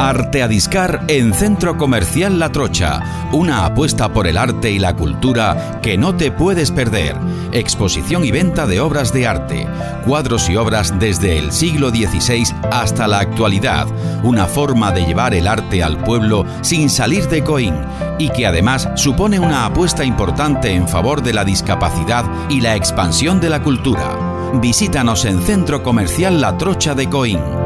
Arteadiscar en Centro Comercial La Trocha. Una apuesta por el arte y la cultura que no te puedes perder. Exposición y venta de obras de arte. Cuadros y obras desde el siglo XVI hasta la actualidad. Una forma de llevar el arte al pueblo sin salir de Coín. Y que además supone una apuesta importante en favor de la discapacidad y la expansión de la cultura. Visítanos en Centro Comercial La Trocha de Coín.